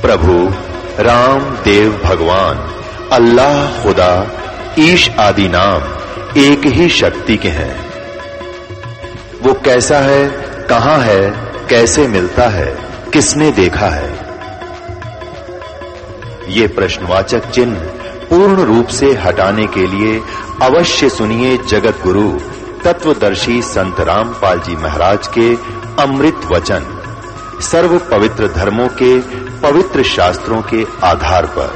प्रभु राम देव भगवान अल्लाह खुदा ईश आदि नाम एक ही शक्ति के हैं। वो कैसा है, कहां है, कैसे मिलता है, किसने देखा है? ये प्रश्नवाचक चिन्ह पूर्ण रूप से हटाने के लिए अवश्य सुनिए जगत गुरु तत्वदर्शी संत रामपाल जी महाराज के अमृत वचन, सर्व पवित्र धर्मों के पवित्र शास्त्रों के आधार पर।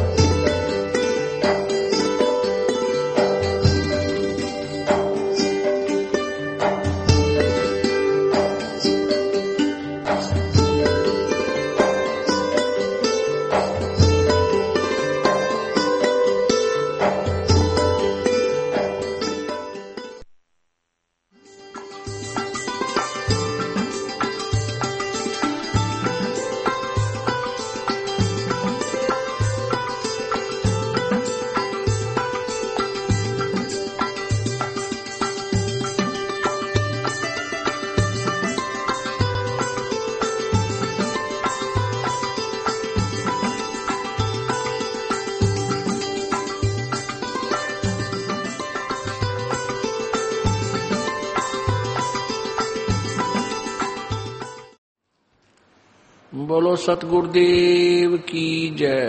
बोलो सतगुरुदेव की जय।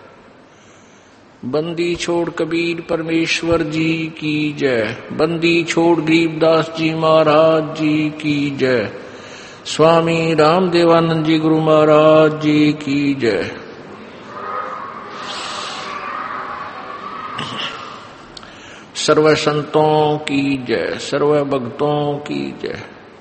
बंदी छोड़ कबीर परमेश्वर जी की जय। बंदी छोड़ गरीबदास जी महाराज जी की जय। स्वामी रामदेवानंद जी गुरु महाराज जी की जय। सर्व संतों की जय, सर्व भक्तों की जय,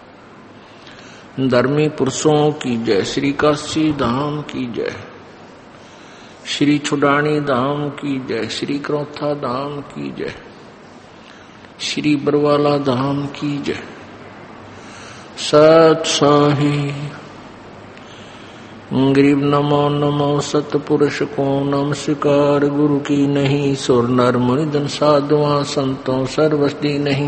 धर्मी पुरुषों की जय। श्री काशी धाम की जय, श्री छुडानी धाम की जय, श्री क्रोथा धाम की जय, श्री बरवाला धाम की जय। सत साही गरीब नमो नमो सतपुरुष को नमस्कार। गुरु की नहीं सुर नर मुनि जन साधुआ संतों सर्वस्ती नहीं।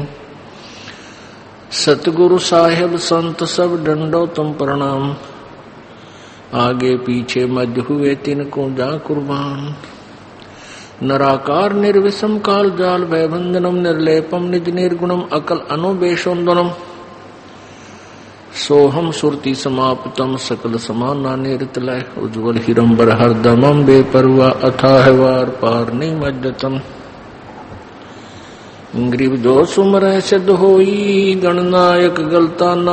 सतगुरु साहेब संत सब डंडो तुम प्रणाम। आगे पीछे मध्य हुए तिनको जा कुर्बान। नराकार निर्विषम काल जाल भयबंधनम निर्लेपम निज निर्गुणम अकल अनुबेशोन्दनम। सोहम सुरति समाप्तम सकल समाना निरतलय। उज्ज्वल हिरंबर हरदमम बेपरुआ अथाह वार पार निमज्जतम। गरीब जो सुमर सिद्ध होई गणनायक गलताना।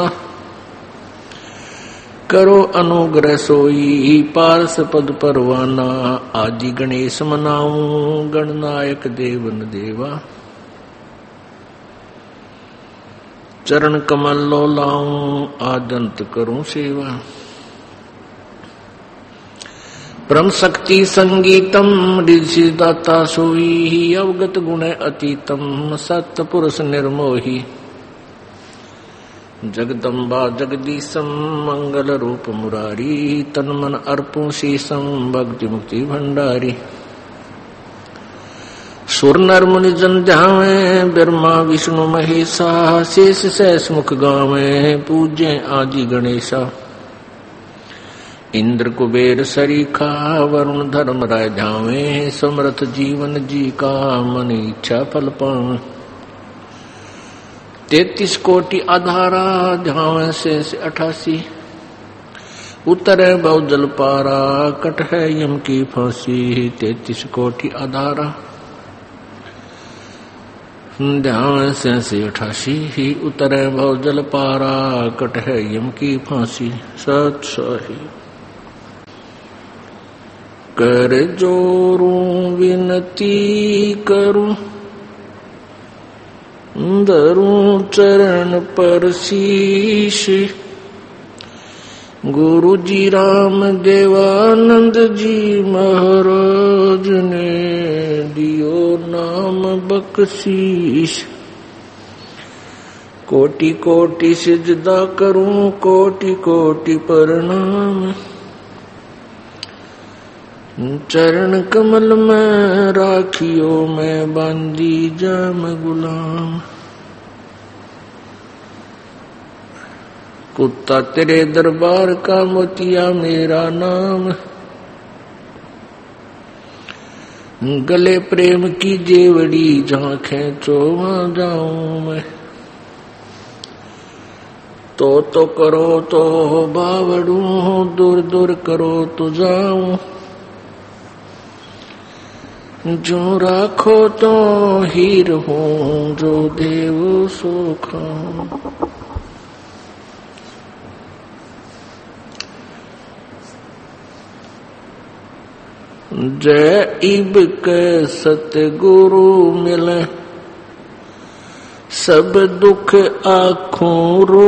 करो अनुग्रह सोई पारस पद परवाना। आदि गणेश मनाऊं गणनायक देवन देवा। चरण कमल लो लाऊं आदंत करूं सेवा। परम शक्ति संगीतम ऋषि दाता सोई। अवगत गुण अतीतम सत्य पुरुष निर्मोही। जगदम्बा जगदीशम मंगल रूप मुरारी। तन मन अर्पो शीशम भक्ति मुक्ति भंडारी। सुर नर मुनि जन ध्यावे ब्रह्मा विष्णु महेशा। शेष शेष मुख गावे पूज्य आदि गणेशा। इंद्र कुबेर सरीखा वरुण धर्म राय ध्यावे। समर्थ जीवन जी का मन इच्छा फल पावे। 33 कोटि आधारा ध्यावे से 88। उतरे बहुजल पारा कट है यम की फांसी। 33 कोटि आधारा ध्यान से 88। उतरे बहुजल पारा कट है यम की फांसी। सत सही कर जोरूं विनती करूं। धरूं चरण पर शीश। गुरु जी राम देवानंद जी महाराज ने दियो नाम बख्शीश। कोटि कोटि सिजदा करूं कोटि कोटि प्रणाम। चरण कमल में राखियो मैं बांदी जाम गुलाम। कुत्ता तेरे दरबार का मोतिया मेरा नाम। गले प्रेम की जेवड़ी जहां खेचो वहां जाऊं मैं। तो करो तो बावड़ू, दूर दूर करो तो जाऊं। जो राखो तो हीर हूं, जो देव सो खाऊं। जय इब के सतगुरु मिले, सब दुख आँखों रो।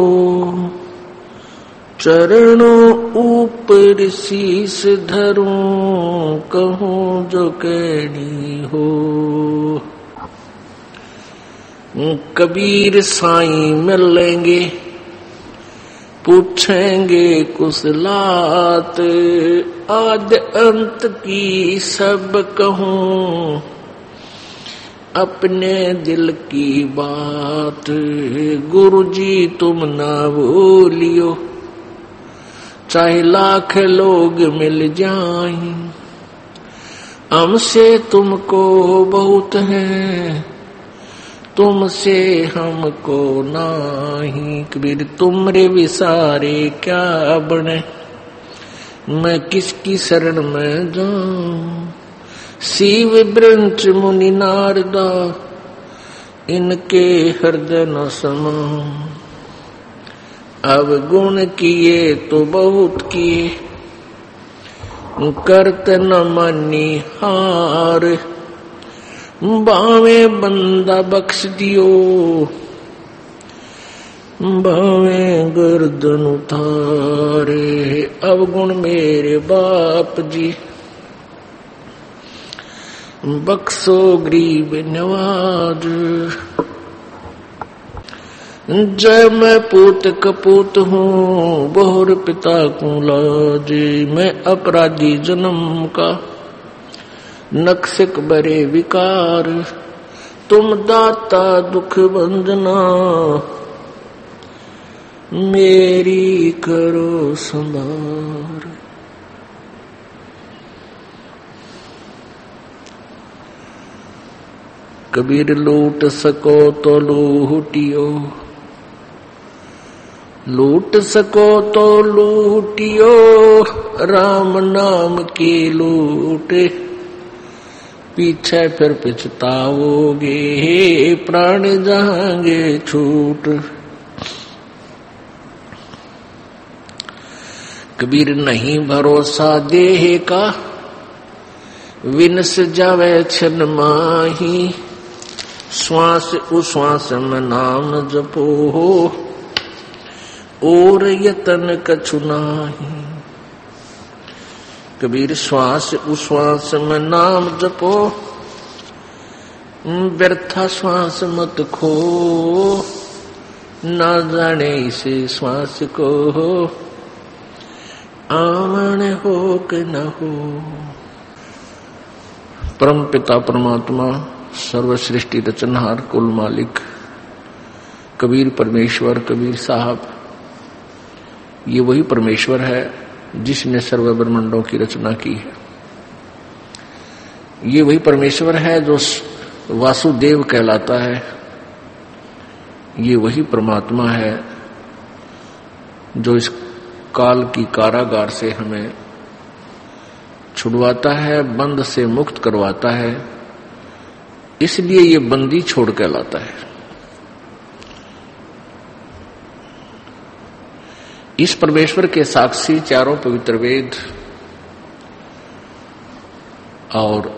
चरणों ऊपर शीस धरूं, कहूं जो कहनी हो। कबीर साईं मिलेंगे, पूछेंगे कुशलात। आद अंत की सब कहूं, अपने दिल की बात। गुरुजी तुम ना भूलियो, चाहे लाख लोग मिल जाएं। हमसे तुमको बहुत है, तुमसे हमको नाही। कबीर तुमरे विसारे क्या बने, मैं किसकी शरण में जाऊं। शिव ब्रंच मुनि नारदा, इनके हृदय न समाऊं। अब गुण किए तो बहुत किए, करत न मानी हार। बावे बंदा बख्श दियो, बावे गर्दन उतारे। अब गुण मेरे बाप जी, बख्शो गरीब नवाज। जय मैं पूत कपूत हूँ, बहुर पिता को लाजे। मैं अपराधी जन्म का, नक्सिक बरे विकार। तुम दाता दुख बंदना, मेरी करो संभार। कबीर लूट सको तो लूटियो, लूट सको तो लूटियो। राम नाम की लूट, पीछे फिर पछताओगे। प्राण जाएंगे छूट। कबीर नहीं भरोसा देह का, विनस जावे छन माही। श्वास उश्वास में नाम जपो हो, और यतन कछु नाही। कबीर श्वास उश्वास में नाम जपो, व्यर्था श्वास मत खो। ना जाने इसे श्वास को, आवन हो कि न हो। परम पिता परमात्मा, सर्व सृष्टि रचनहार, कुल मालिक कबीर परमेश्वर, कबीर साहब, ये वही परमेश्वर है जिसने सर्व ब्रह्मांडों की रचना की है। ये वही परमेश्वर है जो वासुदेव कहलाता है। ये वही परमात्मा है जो इस काल की कारागार से हमें छुड़वाता है, बंद से मुक्त करवाता है। इसलिए ये बंदी छोड़ कहलाता है। इस परमेश्वर के साक्षी चारों पवित्र वेद और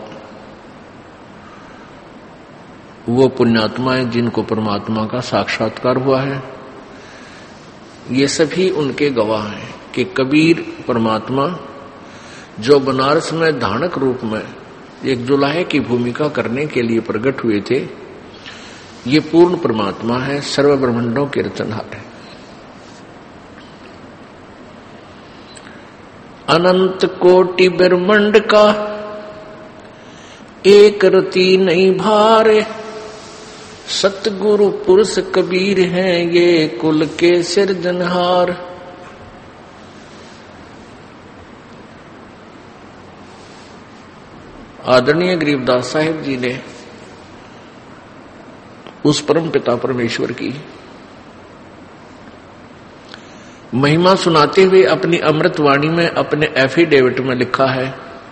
वो पुण्यात्माएं जिनको परमात्मा का साक्षात्कार हुआ है, ये सभी उनके गवाह हैं कि कबीर परमात्मा जो बनारस में धानक रूप में एक जुलाहे की भूमिका करने के लिए प्रकट हुए थे, ये पूर्ण परमात्मा है, सर्व ब्रह्मांडों के रचनहार है। अनंत कोटि ब्रह्मांड का एक रति नहीं भारे। सतगुरु पुरुष कबीर हैं ये कुल के सिरजनहार। आदरणीय गरीबदास साहिब जी ने उस परम पिता परमेश्वर की महिमा सुनाते हुए अपनी अमृत वाणी में अपने एफिडेविट में लिखा है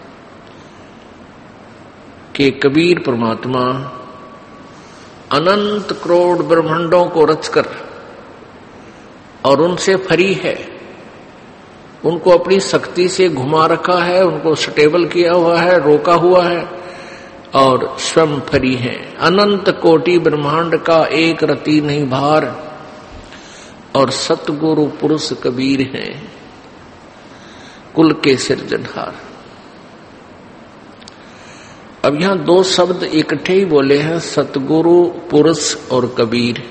कि कबीर परमात्मा अनंत करोड़ ब्रह्मांडों को रचकर और उनसे फ्री है, उनको अपनी शक्ति से घुमा रखा है, उनको स्टेबल किया हुआ है, रोका हुआ है और स्वयं फ्री है। अनंत कोटि ब्रह्मांड का एक रति नहीं भार और सतगुरु पुरुष कबीर हैं, कुल के सिरजनहार। अब यहां दो शब्द इकट्ठे ही बोले हैं, सतगुरु पुरुष और कबीर।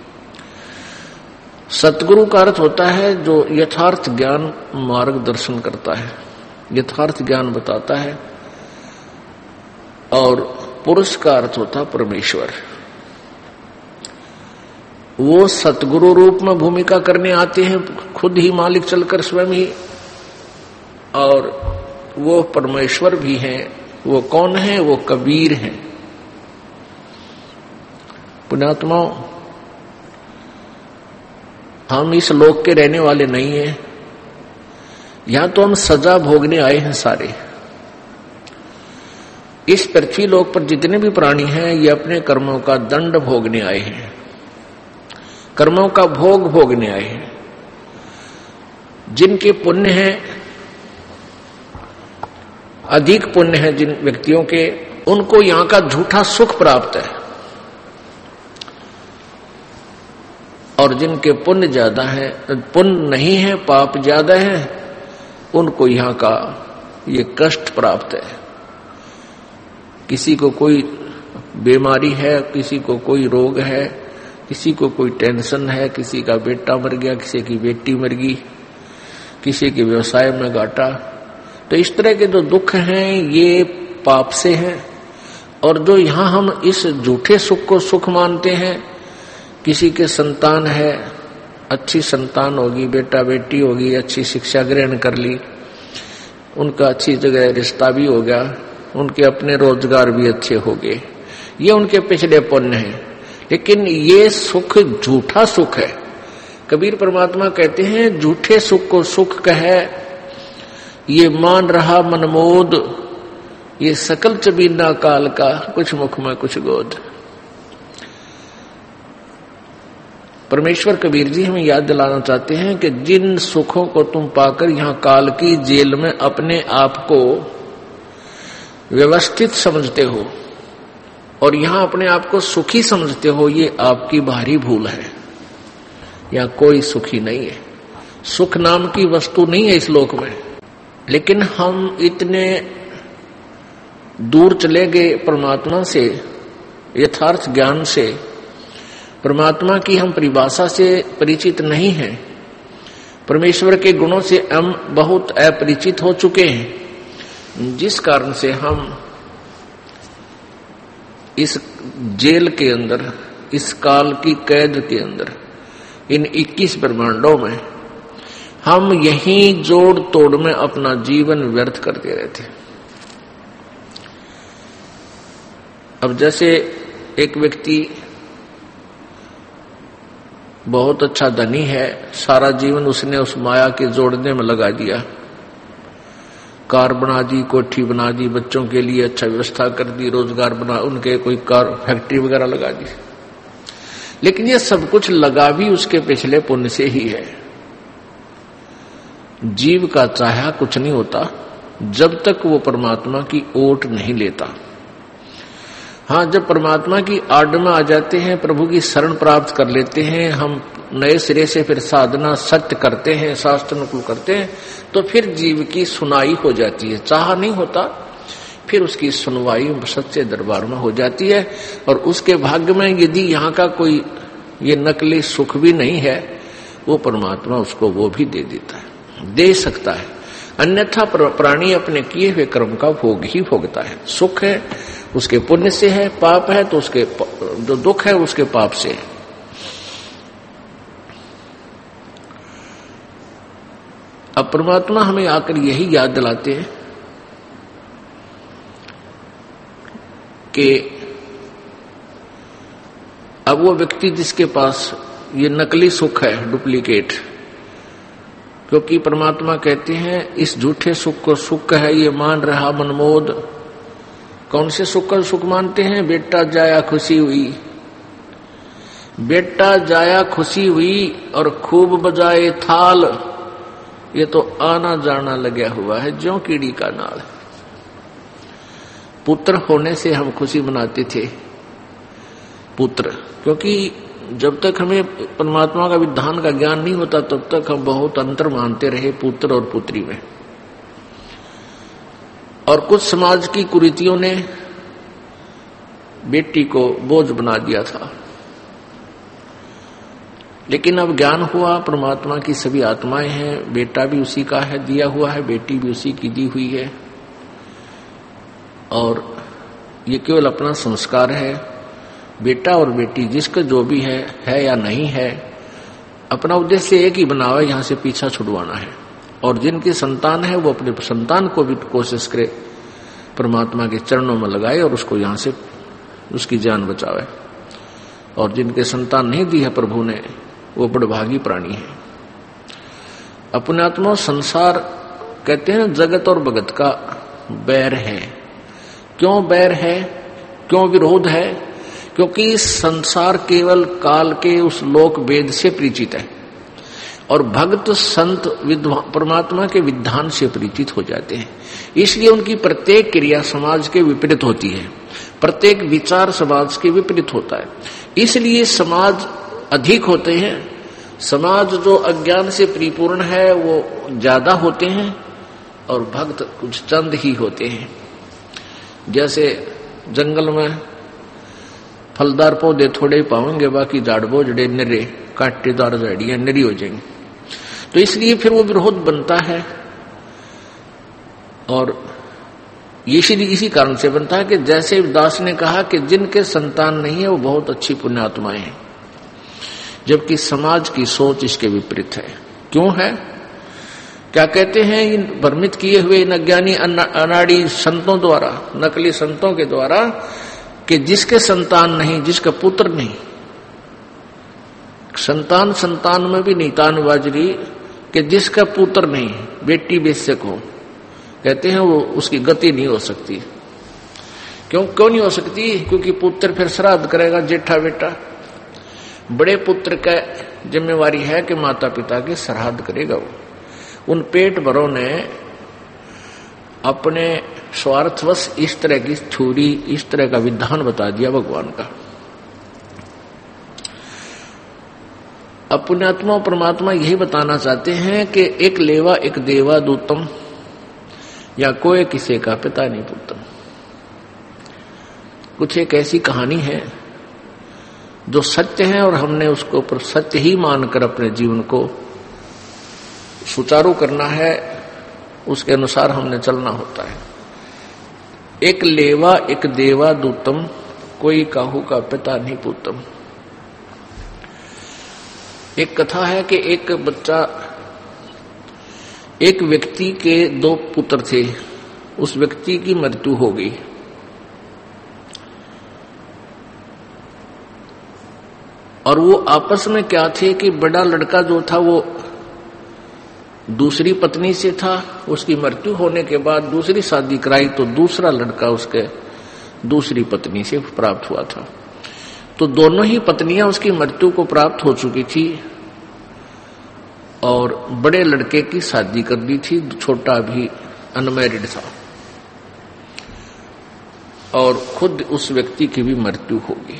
सतगुरु का अर्थ होता है जो यथार्थ ज्ञान मार्गदर्शन करता है, यथार्थ ज्ञान बताता है, और पुरुष का अर्थ होता है परमेश्वर। वो सतगुरु रूप में भूमिका करने आते हैं, खुद ही मालिक चलकर स्वयं ही, और वो परमेश्वर भी हैं। वो कौन है? वो कबीर हैं। पुण्यात्माओं, हम इस लोक के रहने वाले नहीं हैं, यहां तो हम सजा भोगने आए हैं सारे। इस पृथ्वी लोक पर जितने भी प्राणी हैं ये अपने कर्मों का दंड भोगने आए हैं, कर्मों का भोग भोगने आए हैं। जिनके पुण्य हैं, अधिक पुण्य है जिन व्यक्तियों के, उनको यहां का झूठा सुख प्राप्त है, और जिनके पुण्य ज्यादा है, पुण्य नहीं है, पाप ज्यादा है, उनको यहां का ये कष्ट प्राप्त है। किसी को कोई बीमारी है, किसी को कोई रोग है, किसी को कोई टेंशन है, किसी का बेटा मर गया, किसी की बेटी मर गई, किसी के व्यवसाय में घाटा। तो इस तरह के जो दुख हैं ये पाप से हैं। और जो यहां हम इस झूठे सुख को सुख मानते हैं, किसी के संतान है, अच्छी संतान होगी, बेटा बेटी होगी, अच्छी शिक्षा ग्रहण कर ली, उनका अच्छी जगह रिश्ता भी हो गया, उनके अपने रोजगार भी अच्छे हो गए, ये उनके पिछले पुण्य हैं। लेकिन ये सुख झूठा सुख है। कबीर परमात्मा कहते हैं झूठे सुख को सुख कहे, ये मान रहा मनमोद, ये सकल चबीना काल का, कुछ मुख में कुछ गोद। परमेश्वर कबीर जी हमें याद दिलाना चाहते हैं कि जिन सुखों को तुम पाकर यहां काल की जेल में अपने आप को व्यवस्थित समझते हो और यहां अपने आप को सुखी समझते हो, ये आपकी भारी भूल है। यहां कोई सुखी नहीं है, सुख नाम की वस्तु नहीं है इस लोक में। लेकिन हम इतने दूर चले गए परमात्मा से, यथार्थ ज्ञान से, परमात्मा की हम परिभाषा से परिचित नहीं हैं, परमेश्वर के गुणों से हम बहुत अपरिचित हो चुके हैं, जिस कारण से हम इस जेल के अंदर, इस काल की कैद के अंदर, इन 21 ब्रह्मांडों में हम यहीं जोड़ तोड़ में अपना जीवन व्यर्थ करते रहते। अब जैसे एक व्यक्ति बहुत अच्छा धनी है, सारा जीवन उसने उस माया के जोड़ने में लगा दिया, कार बना दी, कोठी बना दी, बच्चों के लिए अच्छा व्यवस्था कर दी, रोजगार बना, उनके कोई कार फैक्ट्री वगैरह लगा दी। लेकिन ये सब कुछ लगा भी उसके पिछले पुण्य से ही है। जीव का चाहा कुछ नहीं होता जब तक वो परमात्मा की ओट नहीं लेता। हाँ, जब परमात्मा की आड़ में आ जाते हैं, प्रभु की शरण प्राप्त कर लेते हैं, हम नए सिरे से फिर साधना सत्य करते हैं, शास्त्र अनुकूल करते हैं, तो फिर जीव की सुनाई हो जाती है। चाह नहीं होता, फिर उसकी सुनवाई सच्चे दरबार में हो जाती है। और उसके भाग्य में यदि यहाँ का कोई ये नकली सुख भी नहीं है, वो परमात्मा उसको वो भी दे देता है, दे सकता है। अन्यथा प्राणी अपने किए हुए कर्म का भोग ही भोगता है। सुख है उसके पुण्य से है, पाप है तो उसके जो दुख है उसके पाप से है। अब परमात्मा हमें आकर यही याद दिलाते हैं कि अब वो व्यक्ति जिसके पास ये नकली सुख है, डुप्लीकेट, क्योंकि परमात्मा कहते हैं इस झूठे सुख को सुख है ये मान रहा मनमोद। कौन से सुख का सुख मानते हैं? बेटा जाया खुशी हुई, बेटा जाया खुशी हुई और खूब बजाए थाल, ये तो आना जाना लगा हुआ है ज्यों कीड़ी का नाल। पुत्र होने से हम खुशी मनाते थे, पुत्र, क्योंकि जब तक हमें परमात्मा का विधान का ज्ञान नहीं होता तब तक हम बहुत अंतर मानते रहे पुत्र और पुत्री में। और कुछ समाज की कुरीतियों ने बेटी को बोझ बना दिया था, लेकिन अब ज्ञान हुआ परमात्मा की सभी आत्माएं हैं, बेटा भी उसी का है दिया हुआ है, बेटी भी उसी की दी हुई है, और ये केवल अपना संस्कार है। बेटा और बेटी जिसका जो भी है या नहीं है, अपना उद्देश्य एक ही बना हुआ है, यहां से पीछा छुड़वाना है। और जिनकी संतान है वो अपने संतान को भी कोशिश करे परमात्मा के चरणों में लगाए और उसको यहां से उसकी जान बचावे। और जिनके संतान नहीं दी है प्रभु ने, वो बड़भागी प्राणी है। अपने आत्मा संसार कहते हैं जगत और भगत का बैर है। क्यों बैर है, क्यों विरोध है? क्योंकि संसार केवल काल के उस लोक वेद से परिचित है और भक्त संत परमात्मा के विधान से परिचित हो जाते हैं। इसलिए उनकी प्रत्येक क्रिया समाज के विपरीत होती है, प्रत्येक विचार समाज के विपरीत होता है। इसलिए समाज अधिक होते हैं, समाज जो अज्ञान से परिपूर्ण है वो ज्यादा होते हैं और भक्त कुछ चंद ही होते हैं। जैसे जंगल में फलदार पौधे थोड़े ही पाएंगे, बाकी झाड़ बोझड़े निरे कांटेदार झाड़ियां निरी हो जाएंगी। तो इसलिए फिर वो विरोध बनता है और इसी कारण से बनता है कि जैसे दास ने कहा कि जिनके संतान नहीं है वो बहुत अच्छी पुण्यात्माएं हैं, जबकि समाज की सोच इसके विपरीत है। क्यों है? क्या कहते हैं इन भ्रमित किए हुए इन अज्ञानी अनाड़ी संतों द्वारा, नकली संतों के द्वारा, कि जिसके संतान नहीं, जिसका पुत्र नहीं, संतान में भी नहीं तान बाजरी, कि जिसका पुत्र नहीं, बेटी बेशक हो, कहते हैं वो उसकी गति नहीं हो सकती। क्यों नहीं हो सकती? क्योंकि पुत्र फिर श्राद्ध करेगा, जेठा बेटा। बड़े पुत्र का जिम्मेवारी है कि माता पिता के श्राद्ध करेगा वो। उन पेट भरों ने अपने स्वार्थवश इस तरह की थ्योरी, इस तरह का विधान बता दिया भगवान का। अपने आत्मा परमात्मा यही बताना चाहते हैं कि एक लेवा एक देवा दूतम, या कोई किसी का पिता नहीं पुत्रम। कुछ एक ऐसी कहानी है जो सत्य है और हमने उसको ऊपर सत्य ही मानकर अपने जीवन को सुचारू करना है, उसके अनुसार हमने चलना होता है। एक लेवा एक देवा दूतम, कोई काहू का पिता नहीं पुत्रम। एक कथा है कि एक व्यक्ति के 2 पुत्र थे, उस व्यक्ति की मृत्यु हो गई। और वो आपस में क्या थे कि बड़ा लड़का जो था वो दूसरी पत्नी से था, उसकी मृत्यु होने के बाद दूसरी शादी कराई तो दूसरा लड़का उसके दूसरी पत्नी से प्राप्त हुआ था। तो दोनों ही पत्नियां उसकी मृत्यु को प्राप्त हो चुकी थी और बड़े लड़के की शादी कर दी थी, छोटा भी अनमैरिड था और खुद उस व्यक्ति की भी मृत्यु हो गई।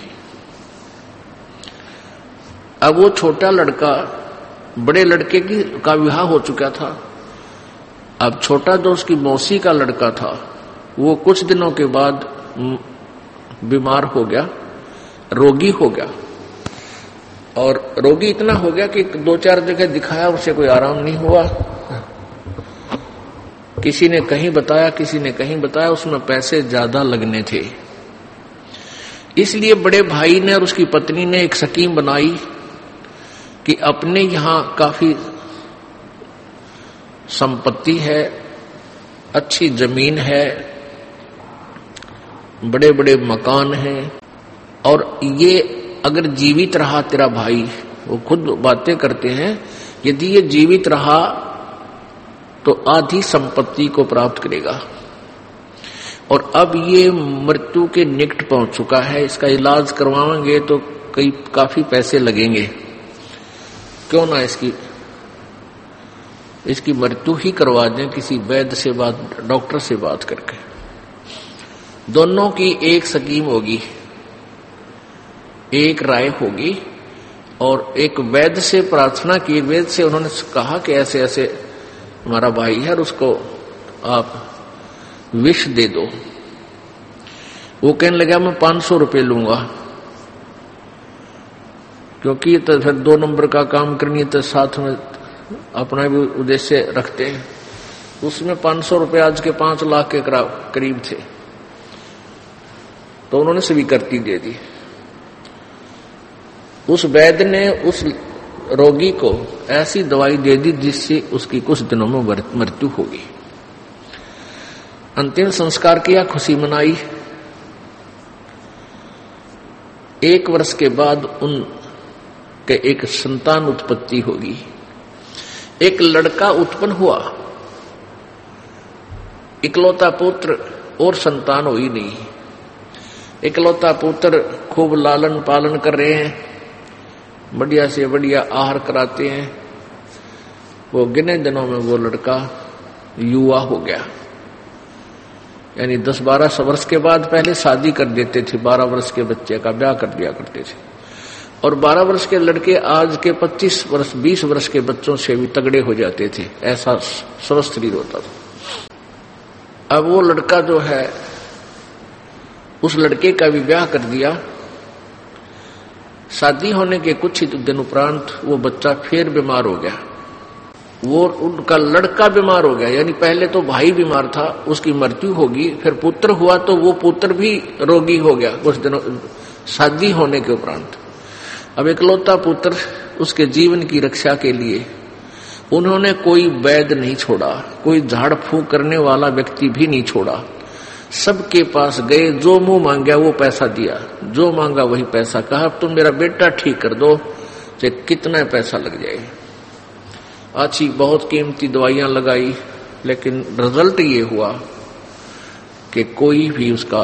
अब वो छोटा लड़का, बड़े लड़के का विवाह हो चुका था, अब छोटा जो उसकी मौसी का लड़का था वो कुछ दिनों के बाद बीमार हो गया, रोगी हो गया। और रोगी इतना हो गया कि 2-4 जगह दिखाया, उसे कोई आराम नहीं हुआ। किसी ने कहीं बताया, किसी ने कहीं बताया, उसमें पैसे ज्यादा लगने थे। इसलिए बड़े भाई ने और उसकी पत्नी ने एक स्कीम बनाई कि अपने यहां काफी संपत्ति है, अच्छी जमीन है बड़े बड़े मकान हैं, और ये अगर जीवित रहा तेरा भाई, वो खुद बातें करते हैं, यदि ये जीवित रहा तो आधी संपत्ति को प्राप्त करेगा, और अब ये मृत्यु के निकट पहुंच चुका है, इसका इलाज करवाएंगे तो काफी पैसे लगेंगे, क्यों ना इसकी मृत्यु ही करवा दें किसी वैद्य से डॉक्टर से बात करके। दोनों की एक स्कीम होगी, एक राय होगी, और एक वैद्य से प्रार्थना की, वैद्य से उन्होंने कहा कि ऐसे ऐसे हमारा भाई है और उसको आप विष दे दो। वो कहने लगा मैं 500 रुपये लूंगा, क्योंकि तो फिर 2 नंबर का काम करनी है तो साथ में अपना भी उद्देश्य रखते हैं। उसमें 500 रुपये आज के 5 लाख के करीब थे, तो उन्होंने स्वीकृति दे दी। उस वैद्य ने उस रोगी को ऐसी दवाई दे दी जिससे उसकी कुछ दिनों में मृत्यु होगी। अंतिम संस्कार किया, खुशी मनाई। 1 वर्ष के बाद उनके एक संतान उत्पत्ति होगी। एक लड़का उत्पन्न हुआ, इकलौता पुत्र, और संतान हुई नहीं। इकलौता पुत्र खूब लालन पालन कर रहे हैं, बढ़िया से बढ़िया आहार कराते हैं। वो गिने दिनों में वो लड़का युवा हो गया, यानी 10-12 वर्ष के बाद पहले शादी कर देते थे, 12 वर्ष के बच्चे का ब्याह कर दिया करते थे, और 12 वर्ष के लड़के आज के 25 वर्ष 20 वर्ष के बच्चों से भी तगड़े हो जाते थे, ऐसा स्वस्थ शरीर होता था। अब वो लड़का जो है, उस लड़के का भी ब्याह कर दिया। शादी होने के कुछ ही दिन उपरांत वो बच्चा फिर बीमार हो गया। वो उनका लड़का बीमार हो गया, यानी पहले तो भाई बीमार था, उसकी मृत्यु होगी, फिर पुत्र हुआ तो वो पुत्र भी रोगी हो गया कुछ दिनों शादी होने के उपरांत। अब इकलौता पुत्र, उसके जीवन की रक्षा के लिए उन्होंने कोई वैद्य नहीं छोड़ा, कोई झाड़ फूंक करने वाला व्यक्ति भी नहीं छोड़ा। सबके पास गए, जो मुंह मांगा वो पैसा दिया, जो मांगा वही पैसा। कहा तुम मेरा बेटा ठीक कर दो, चाहे कितना पैसा लग जाए। अच्छी बहुत कीमती दवाइयां लगाई, लेकिन रिजल्ट ये हुआ कि कोई भी उसका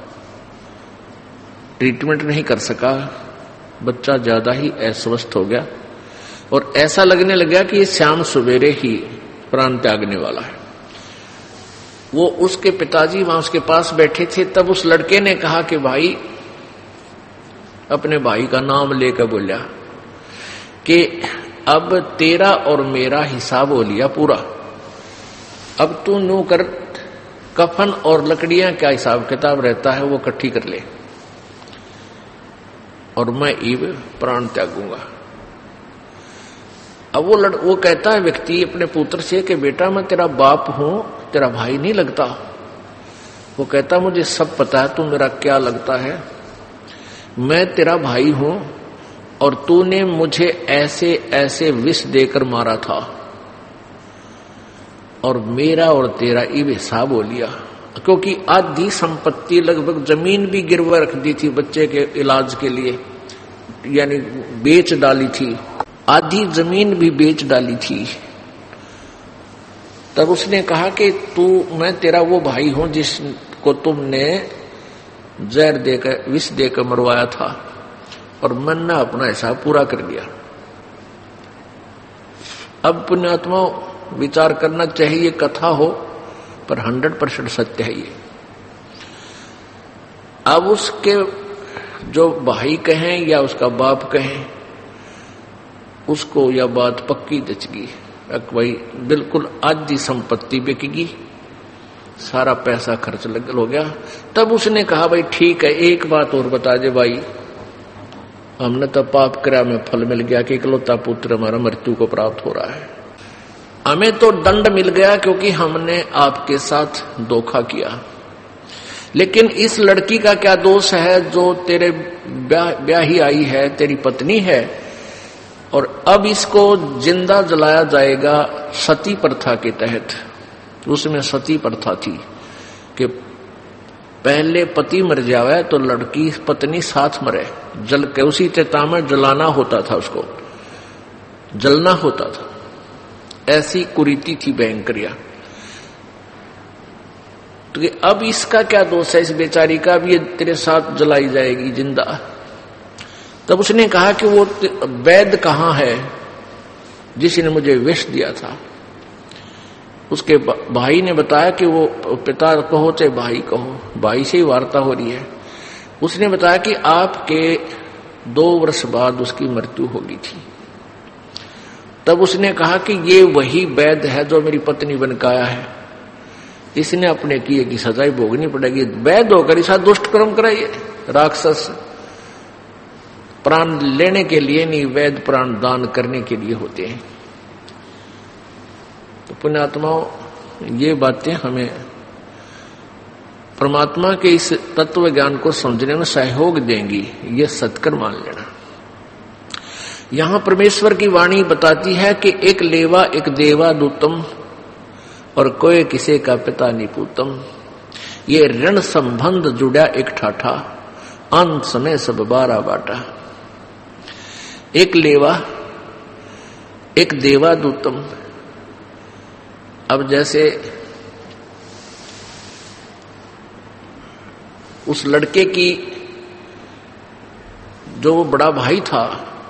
ट्रीटमेंट नहीं कर सका। बच्चा ज्यादा ही अस्वस्थ हो गया, और ऐसा लगने लगा कि ये शाम सवेरे ही प्राण त्यागने वाला है। वो उसके पिताजी वहां उसके पास बैठे थे, तब उस लड़के ने कहा कि भाई, अपने भाई का नाम लेकर बोला कि अब तेरा और मेरा हिसाब हो लिया पूरा, अब तू नो कर, कफन और लकड़ियां क्या हिसाब किताब रहता है वो इकट्ठी कर ले, और मैं इब प्राण त्यागूंगा। अब वो कहता है व्यक्ति अपने पुत्र से कि बेटा मैं तेरा बाप हूं, तेरा भाई नहीं लगता। वो कहता मुझे सब पता है, तू मेरा क्या लगता है, मैं तेरा भाई हूं, और तूने मुझे ऐसे ऐसे विष देकर मारा था, और मेरा और तेरा ये हिसाब हो लिया, क्योंकि आधी संपत्ति लगभग जमीन भी गिरवा रख दी थी बच्चे के इलाज के लिए, यानी बेच डाली थी, आधी जमीन भी बेच डाली थी। तब उसने कहा कि मैं तेरा वो भाई हूं जिसको तुमने जहर देकर, विष देकर मरवाया था, और मैंने अपना हिसाब पूरा कर दिया। अब पुण्यात्मा विचार करना चाहिए, कथा हो पर 100% सत्य है ये। अब उसके जो भाई कहें या उसका बाप कहें, उसको यह बात पक्की जच गई, भाई बिल्कुल आधी संपत्ति बिकेगी, सारा पैसा खर्च हो गया। तब उसने कहा भाई ठीक है, एक बात और बता दे भाई, हमने तो पाप करा में फल मिल गया कि इकलौता पुत्र हमारा मृत्यु को प्राप्त हो रहा है, हमें तो दंड मिल गया क्योंकि हमने आपके साथ धोखा किया। लेकिन इस लड़की का क्या दोष है जो तेरे ब्याही आई है, तेरी पत्नी है, और अब इसको जिंदा जलाया जाएगा सती प्रथा के तहत। उसमें सती प्रथा थी कि पहले पति मर जावे तो लड़की पत्नी साथ मरे, जल के उसी चिता में जलाना होता था, उसको जलना होता था। ऐसी कुरीति थी भयंकरिया। तो अब इसका क्या दोष है इस बेचारी का, अब ये तेरे साथ जलाई जाएगी जिंदा। तब उसने कहा कि वो वैद कहाँ है जिसने मुझे विष दिया था। उसके भाई ने बताया कि वो पिता कहो चाहे भाई कहो, भाई से ही वार्ता हो रही है। उसने बताया कि आपके 2 वर्ष बाद उसकी मृत्यु होगी थी। तब उसने कहा कि ये वही वैद है जो मेरी पत्नी बनकर आया है, इसने अपने किए की सजाई भोगनी पड़ेगी। वैद होकर ऐसा दुष्ट कर्म कराइए। राक्षस प्राण लेने के लिए नहीं, वैद प्राण दान करने के लिए होते हैं। तो पुण्यात्माओं, ये बातें हमें परमात्मा के इस तत्व ज्ञान को समझने में सहयोग देंगी, ये सत्कर मान लेना। यहां परमेश्वर की वाणी बताती है कि एक लेवा एक देवा दूतम और कोई किसी का पिता निपूतम। ये ऋण संबंध जुड़ा एक ठाठा, अंत समय सब 12 बाटा। एक लेवा एक देवा दूतम। अब जैसे उस लड़के की जो बड़ा भाई था,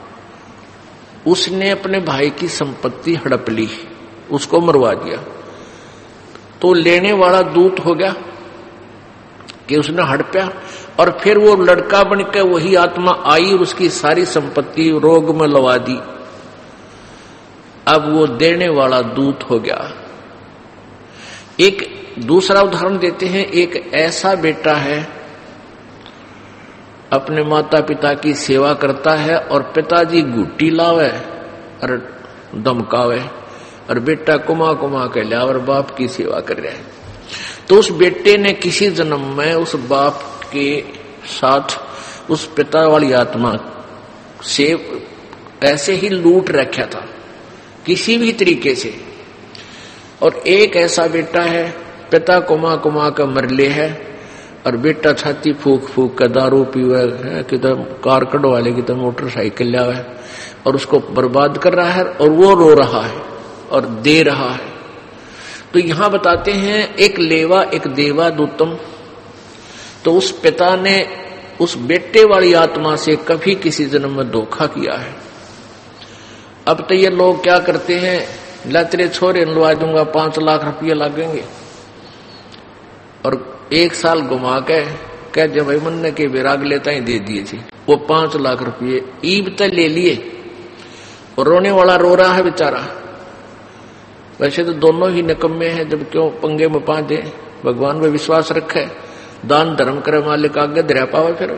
उसने अपने भाई की संपत्ति हड़प ली, उसको मरवा दिया। तो लेने वाला दूत हो गया कि उसने हड़पया, और फिर वो लड़का बनकर वही आत्मा आई और उसकी सारी संपत्ति रोग में लगा दी। अब वो देने वाला दूत हो गया। एक दूसरा उदाहरण देते हैं। एक ऐसा बेटा है, अपने माता पिता की सेवा करता है और पिताजी गुट्टी लावे और धमकावे और बेटा कुमा कुमा के लिया और बाप की सेवा कर रहा है। तो उस बेटे ने किसी जन्म में उस बाप के साथ उस पिता वाली आत्मा से ऐसे ही लूट रखा था किसी भी तरीके से। और एक ऐसा बेटा है, पिता कुमा कुमा का मरले है और बेटा छाती फूक फूक का दारू पीवे, किधर कार कढ़वा ले, किधर मोटरसाइकिल लावे और उसको बर्बाद कर रहा है, और वो रो रहा है और दे रहा है। तो यहां बताते हैं एक लेवा एक देवा दूतम। तो उस पिता ने उस बेटे वाली आत्मा से कभी किसी जन्म में धोखा किया है। अब तो ये लोग क्या करते हैं, ला तेरे छोरे लुआ दूंगा, 5 लाख रुपये लगेंगे, और 1 साल घुमा के कह जब भाई मन के विराग लेता ही दे दिए थे। वो 5 लाख रुपये ईब तक ले लिए और रोने वाला रो रहा है बेचारा। वैसे तो दोनों ही निकम्मे हैं, जब क्यों पंगे में पा दे। भगवान में विश्वास रखे, दान धर्म करे, मालिक आगे दरिया पावे। फिर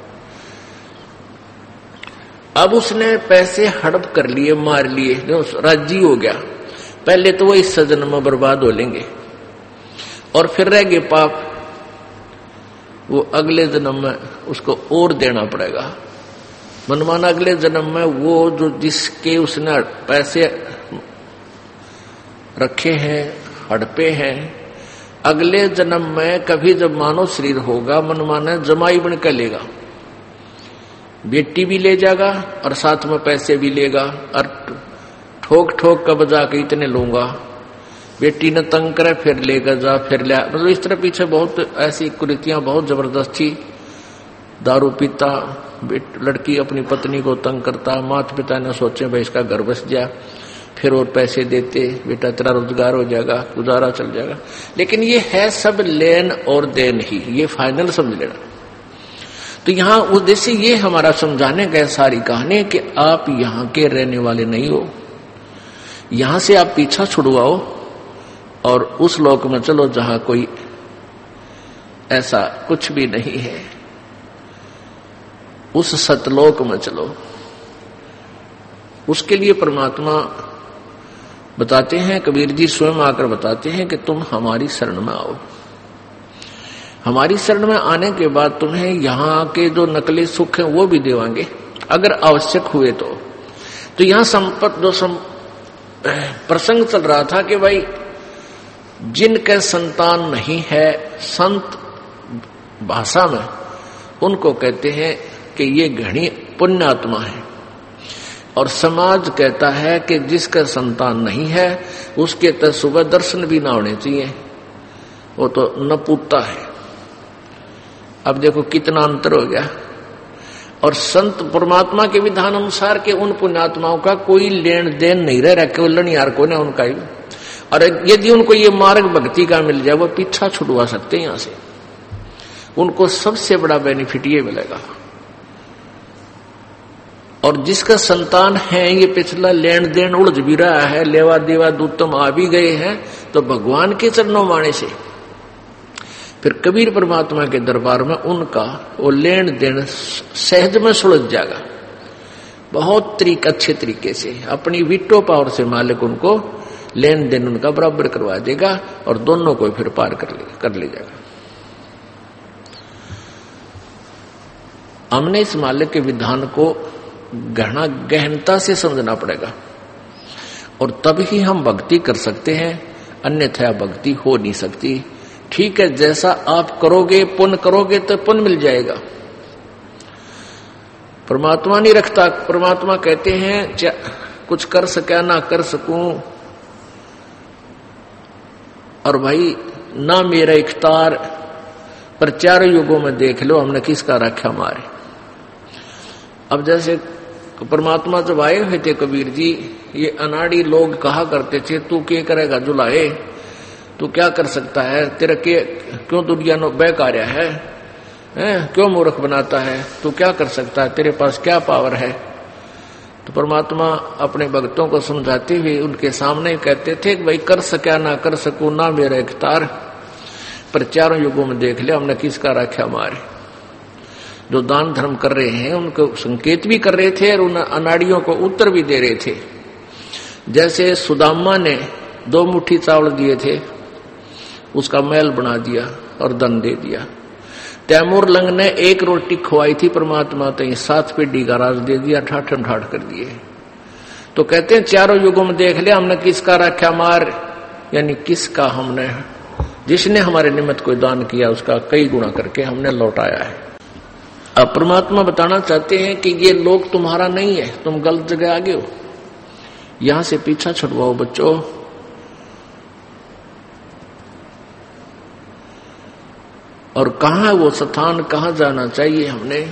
अब उसने पैसे हड़प कर लिए, मार लिए, जो राजी हो गया। पहले तो वो इस जन्म में बर्बाद हो लेंगे और फिर रह गए पाप, वो अगले जन्म में उसको और देना पड़ेगा। मनमाना अगले जन्म में वो जो जिसके उसने पैसे रखे हैं, हड़पे हैं, अगले जन्म में कभी जब मानव शरीर होगा, मनमाना जमाई बन कर लेगा। बेटी भी ले जाएगा और साथ में पैसे भी लेगा और ठोक ठोक का बजा के इतने लूंगा। बेटी ने तंग करे फिर लेकर जा, फिर ले, मतलब इस तरह पीछे बहुत ऐसी कुरीतियां बहुत जबरदस्त थी। दारू पीता, लड़की अपनी पत्नी को तंग करता, माता पिता ने सोचे भाई इसका घर बस गया, फिर और पैसे देते, बेटा तेरा रोजगार हो जाएगा, गुजारा चल जाएगा। लेकिन ये है सब लेन और देन ही, ये फाइनल समझ लेना। तो यहाँ उद्देश्य ये हमारा समझाने का सारी कहानी कि आप यहाँ के रहने वाले नहीं हो, यहां से आप पीछा छुड़वाओ और उस लोक में चलो जहां कोई ऐसा कुछ भी नहीं है, उस सतलोक में चलो। उसके लिए परमात्मा बताते हैं, कबीर जी स्वयं आकर बताते हैं कि तुम हमारी शरण में आओ। हमारी शरण में आने के बाद तुम्हें यहाँ के जो नकली सुख हैं वो भी देवांगे अगर आवश्यक हुए तो यहाँ प्रसंग चल रहा था कि भाई जिनके संतान नहीं है, संत भाषा में, उनको कहते हैं कि ये घनी पुण्यात्मा है। और समाज कहता है कि जिसका संतान नहीं है उसके तो सुबह दर्शन भी ना होने चाहिए, वो तो नपुत्ता है। अब देखो कितना अंतर हो गया। और संत परमात्मा के विधान अनुसार के उन पुण्यात्माओं का कोई लेन देन नहीं रह रहा, केवल यार को ना उनका ही। और यदि उनको ये मार्ग भक्ति का मिल जाए वो पीछा छुड़वा सकते हैं यहां से, उनको सबसे बड़ा बेनिफिट ये मिलेगा। और जिसका संतान है ये पिछला लेन देन उलझ भी रहा है, लेवा देवा दूतम आ भी गए हैं, तो भगवान के चरणों माने से फिर कबीर परमात्मा के दरबार में उनका वो लेन देन सहज में सुलझ जाएगा। बहुत अच्छे तरीके से अपनी विटो पावर से मालिक उनको लेन देन उनका बराबर करवा देगा और दोनों को फिर पार कर ले जाएगा। हमने इस मालिक के विधान को गहनता से समझना पड़ेगा और तब ही हम भक्ति कर सकते हैं, अन्यथा भक्ति हो नहीं सकती। ठीक है, जैसा आप करोगे, पुण्य करोगे तो पुण्य मिल जाएगा। परमात्मा नहीं रखता। परमात्मा कहते हैं कुछ कर सका ना कर सकूं, और भाई ना मेरा इख्तार, पर चारों युगों में देख लो हमने किसका रखा मारे। अब जैसे परमात्मा जब आए हुए थे कबीर जी, ये अनाड़ी लोग कहा करते थे तू क्या करेगा जुलाए, तू क्या कर सकता है, तेरा क्यों दुनिया नो बह कार्य है, क्यों मूर्ख बनाता है, तू क्या कर सकता है, तेरे पास क्या पावर है। तो परमात्मा अपने भक्तों को समझाते हुए उनके सामने कहते थे कि भाई कर सका ना कर सकूं ना मेरा इख्तार, पर चारों युगों में देख लिया हमने किसका रखा मारे। जो दान धर्म कर रहे हैं उनको संकेत भी कर रहे थे और उन अनाड़ियों को उत्तर भी दे रहे थे। जैसे सुदामा ने 2 मुट्ठी चावल दिए थे, उसका महल बना दिया और धन दे दिया। तैमूर लंग ने 1 रोटी खुआई थी परमात्मा, तो 7 पेटी का राज दे दिया, ठाठन ठाठ कर दिए। तो कहते हैं चारों युगों में देख लिया हमने किसका रखा मार, यानी किसका हमने, जिसने हमारे निमित्त कोई दान किया उसका कई गुना करके हमने लौटाया है। अब परमात्मा बताना चाहते हैं कि ये लोग तुम्हारा नहीं है, तुम गलत जगह आगे हो, यहां से पीछा छुड़वाओ बच्चों। और कहां है वो स्थान, कहां जाना चाहिए हमने,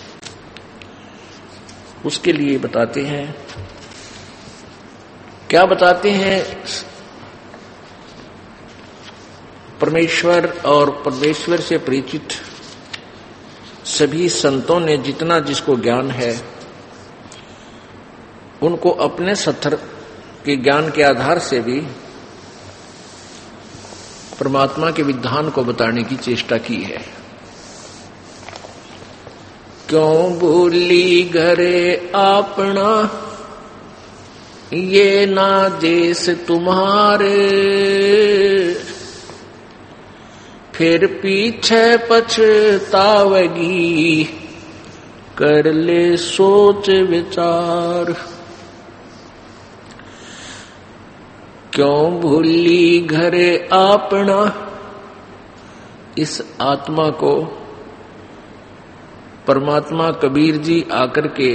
उसके लिए बताते हैं। क्या बताते हैं? परमेश्वर और परमेश्वर से परिचित सभी संतों ने जितना जिसको ज्ञान है उनको अपने सत्तर के ज्ञान के आधार से भी परमात्मा के विधान को बताने की चेष्टा की है। क्यों भूली घरे अपना, ये ना देश तुम्हारे, फिर पीछे पछतावेगी, कर ले सोच विचार। क्यों भूली घरे अपना, इस आत्मा को परमात्मा कबीर जी आकर के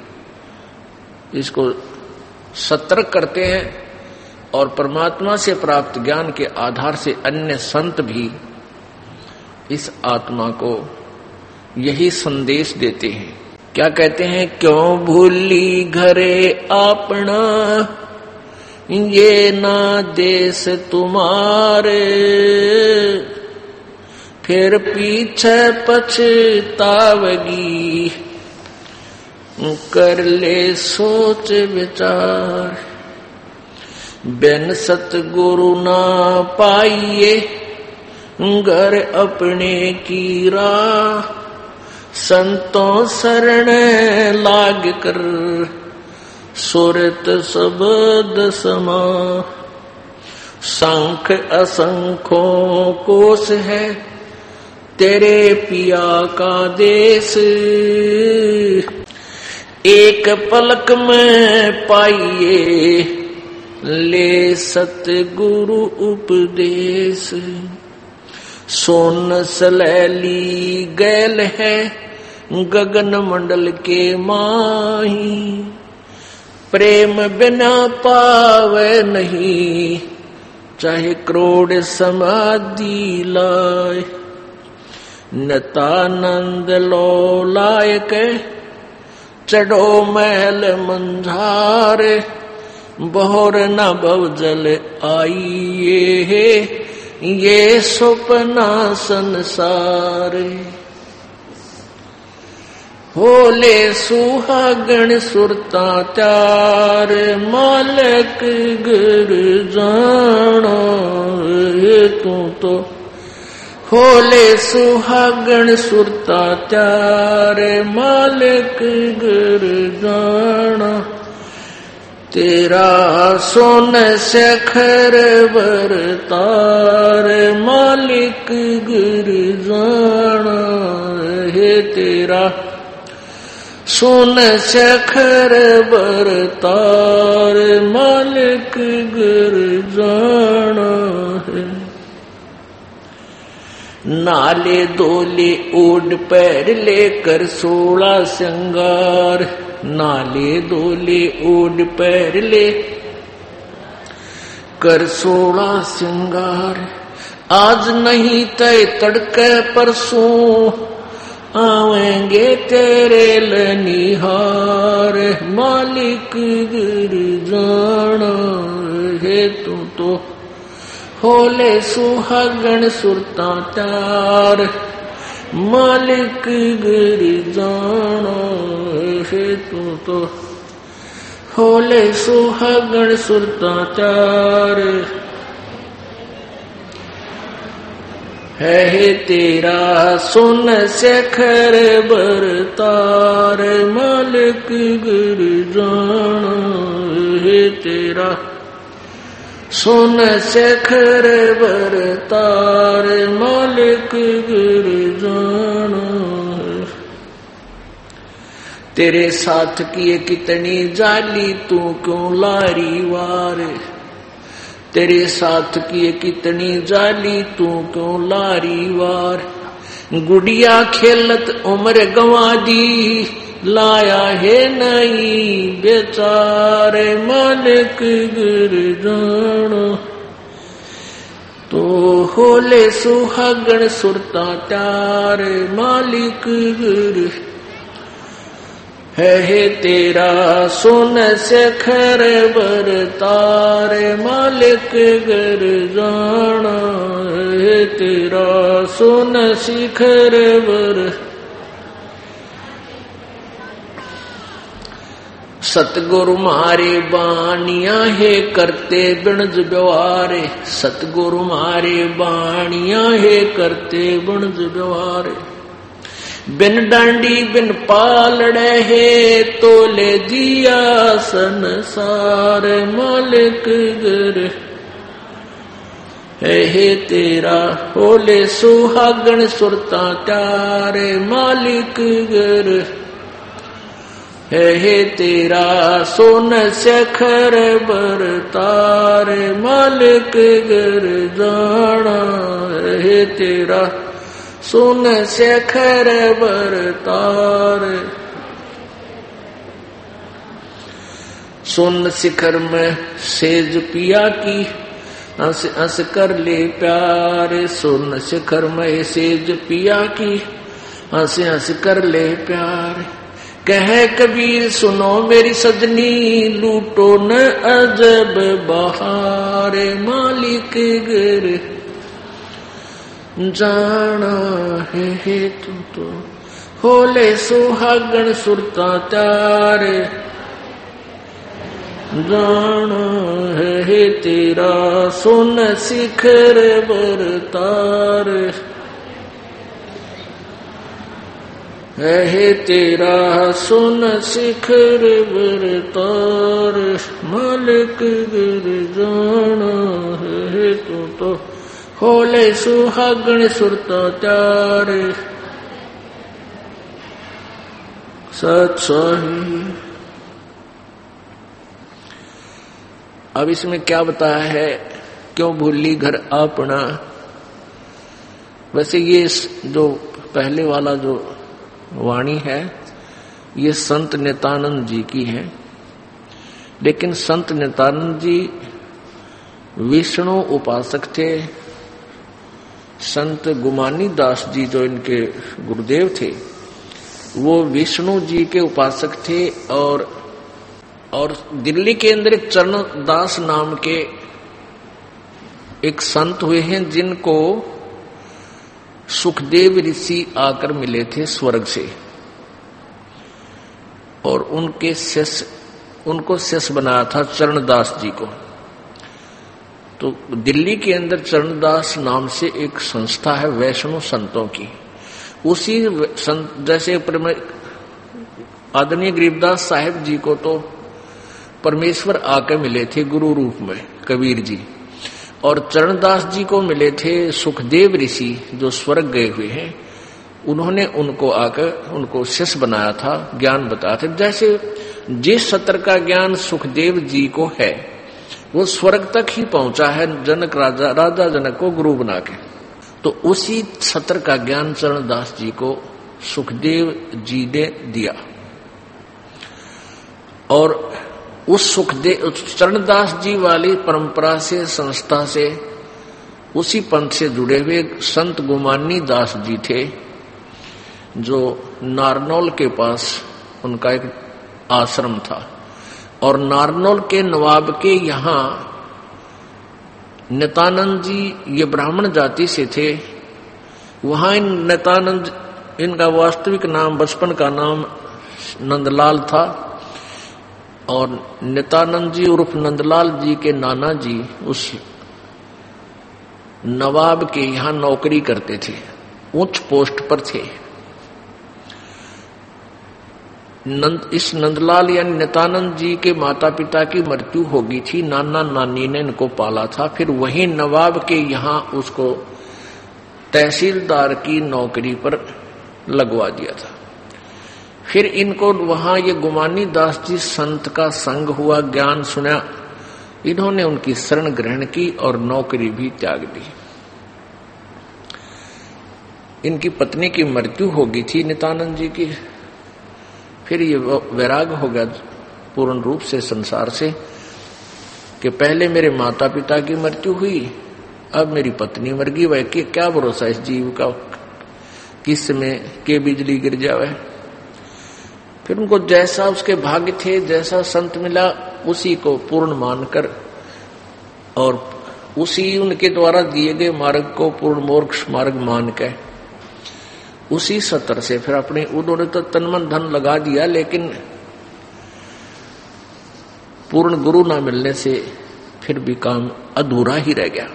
इसको सतर्क करते हैं और परमात्मा से प्राप्त ज्ञान के आधार से अन्य संत भी इस आत्मा को यही संदेश देते हैं। क्या कहते हैं? क्यों भूली घरे अपना, ये ना देश तुम्हारे, फिर पीछे पछतावेगी, कर ले सोच विचार। बिन सतगुरु ना पाइए, घर अपने की राह, संतों शरण लाग कर, सुरत शब्द समा। शंख असंख्यों कोश है, तेरे पिया का देश, एक पलक में पाइए, ले सतगुरु उपदेश। सोन सलैली गैल है गगन मंडल के माही, प्रेम बिना पावे नहीं चाहे करोड़ समाधि लाए। नतानंद लो लायक चढ़ो महल मंझारे, बहुर न भव जल आइए ये सपना संसार। होले सुहागण सुरता त्यार, मालक गिर जाना तू तो। होले सुहागण सुरता त्यार, मालक गिर जाना। तेरा सोन शेखर बरतार, मालिक गिर जाना है। तेरा सोन शेखर बरतार, मालिक गिर जाना है। नाले दोले ओढ़ पैर लेकर 16 श्रृंगार, नाले दोले ओढ़ पैर ले कर 16 श्रृंगार। आज नहीं तय तड़के परसों आवेंगे तेरे लनिहार, मालिक गिर जाना है तू तो। होले सुहागण सुरता त्यार, मालिक गिर जाना है तू तो। होले सुहागण सुरता त्यार है। तेरा सोन शेखर बरतार, मालिक गिर जाना है। तेरा सोन शेखर बरतार, मालिक गिर जाना है। तेरे साथ किए कितनी जाली तू क्यों लारी वार, तेरे साथ किए कितनी जाली तू क्यों लारी वार। गुड़िया खेलत उम्र गंवा दी, लाया है नहीं बेचारे, मालिक गिर जाना। तो होले सुहागण सुरता त्यार, मालिक गिर है। तेरा सोन शेखर बरतार, मालिक गिर जाना है। तेरा सोन शिखर बर। सतगुरु मारे बानिया है करते बिणज व्यवहारे, सतगुरु मारे बानिया है करते बिणज व्यवहारे। बिन डांडी बिन पालड़े है तोले जिया संसार, मालिक गिर है। तेरा होले सुहागण सुरता त्यार, मालिक गिर है। तेरा सोन शेखर बरतार, मालिक गिर जाना है। तेरा सोन शेखर बरतार। सोन शिखर में सेज पिया की हंस हंस कर ले प्यार, सोन शिखर में सेज पिया की हंस हंस कर ले प्यार। कहे कबीर सुनो मेरी सजनी, लूटो न अजब बहार, मालिक गिर जाना है तू तो। होले सुहागण सुरता त्यार, जाना है। तेरा सोन शिखर बरतार है। तेरा सोन शिखर बरतार, मालिक गिर जाना है तू तो। होले सुहागण सुरता त्यार, सत्सही। अब इसमें क्या बताया है, क्यों भूली घर अपना। वैसे ये जो पहले वाला जो वाणी है ये संत नित्यानंद जी की है, लेकिन संत नित्यानंद जी विष्णु उपासक थे। संत गुमानी दास जी जो इनके गुरुदेव थे वो विष्णु जी के उपासक थे। और दिल्ली के अंदर एक चरणदास नाम के एक संत हुए हैं जिनको सुखदेव ऋषि आकर मिले थे स्वर्ग से, और उनको शिष्य बनाया था चरणदास जी को। तो दिल्ली के अंदर चरणदास नाम से एक संस्था है वैष्णव संतों की। उसी जैसे आदरणीय गरीबदास साहिब जी को तो परमेश्वर आकर मिले थे गुरु रूप में कबीर जी, और चरणदास जी को मिले थे सुखदेव ऋषि जो स्वर्ग गए हुए हैं। उन्होंने उनको आकर उनको शिष्य बनाया था, ज्ञान बताया था। जैसे जिस सत्र का ज्ञान सुखदेव जी को है वो स्वर्ग तक ही पहुंचा है, जनक राजा जनक को गुरु बना के, तो उसी सत्र का ज्ञान चरणदास जी को सुखदेव जी ने दिया। और उस चरणदास जी वाली परंपरा से, संस्था से, उसी पंथ से जुड़े हुए संत गुमानी दास जी थे जो नारनौल के पास उनका एक आश्रम था। और नारनौल के नवाब के यहाँ नित्यानंद जी ये ब्राह्मण जाति से थे। वहां नित्यानंद, इनका वास्तविक नाम, बचपन का नाम नंदलाल था, और नित्यानंद जी उर्फ नंदलाल जी के नाना जी उस नवाब के यहाँ नौकरी करते थे, उच्च पोस्ट पर थे। इस नंदलाल यानी नित्यानंद जी के माता पिता की मृत्यु हो गई थी, नाना नानी ने इनको पाला था। फिर वही नवाब के यहाँ उसको तहसीलदार की नौकरी पर लगवा दिया था। फिर इनको वहां ये गुमानी दास जी संत का संग हुआ, ज्ञान सुना, इन्होंने उनकी शरण ग्रहण की और नौकरी भी त्याग दी। इनकी पत्नी की मृत्यु हो गई थी नित्यानंद जी की। फिर ये वैराग हो गया पूर्ण रूप से संसार से कि पहले मेरे माता पिता की मृत्यु हुई, अब मेरी पत्नी मर गई, वह क्या भरोसा इस जीव का, किस में के बिजली गिर जावे। फिर उनको जैसा उसके भाग्य थे, जैसा संत मिला उसी को पूर्ण मानकर और उसी उनके द्वारा दिए गए मार्ग को पूर्ण मोक्ष मार्ग मान के उसी सत्र से फिर अपने उन्होंने तो तन मन धन लगा दिया, लेकिन पूर्ण गुरु ना मिलने से फिर भी काम अधूरा ही रह गया।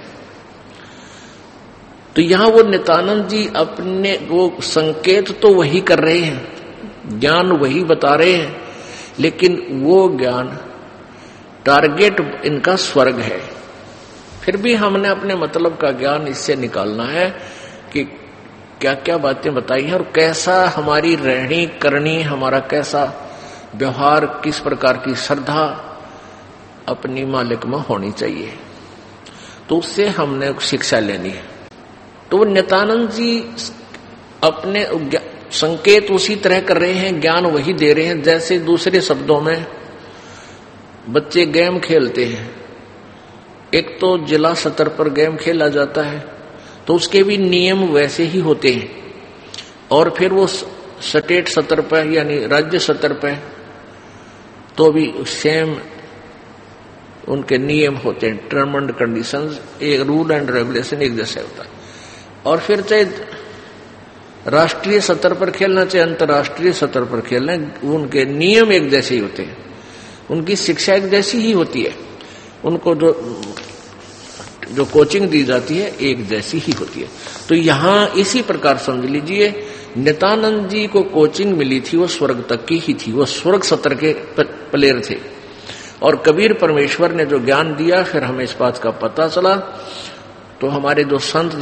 तो यहां वो नित्यानंद जी अपने वो संकेत तो वही कर रहे हैं, ज्ञान वही बता रहे हैं, लेकिन वो ज्ञान टारगेट इनका स्वर्ग है। फिर भी हमने अपने मतलब का ज्ञान इससे निकालना है कि क्या क्या बातें बताई हैं और कैसा हमारी रहनी करनी, हमारा कैसा व्यवहार, किस प्रकार की श्रद्धा अपनी मालिक में होनी चाहिए, तो उससे हमने शिक्षा लेनी है। तो नित्यानंद जी अपने संकेत उसी तरह कर रहे हैं, ज्ञान वही दे रहे हैं। जैसे दूसरे शब्दों में बच्चे गेम खेलते हैं, एक तो जिला स्तर पर गेम खेला जाता है तो उसके भी नियम वैसे ही होते हैं, और फिर वो स्टेट स्तर पर यानी राज्य स्तर पर तो भी सेम उनके नियम होते हैं, टर्म एंड कंडीशंस, एक रूल एंड रेगुलेशन एक जैसे होता है। और फिर चाहे राष्ट्रीय स्तर पर खेलना चाहे अंतर्राष्ट्रीय स्तर पर खेलना, उनके नियम एक जैसे ही होते हैं, उनकी शिक्षा एक जैसी ही होती है, उनको जो कोचिंग दी जाती है एक जैसी ही होती है। तो यहां इसी प्रकार समझ लीजिए, नित्यानंद जी को कोचिंग मिली थी वो स्वर्ग तक की ही थी, वो स्वर्ग सत्र के प्लेयर थे। और कबीर परमेश्वर ने जो ज्ञान दिया फिर हमें इस बात का पता चला। तो हमारे जो संत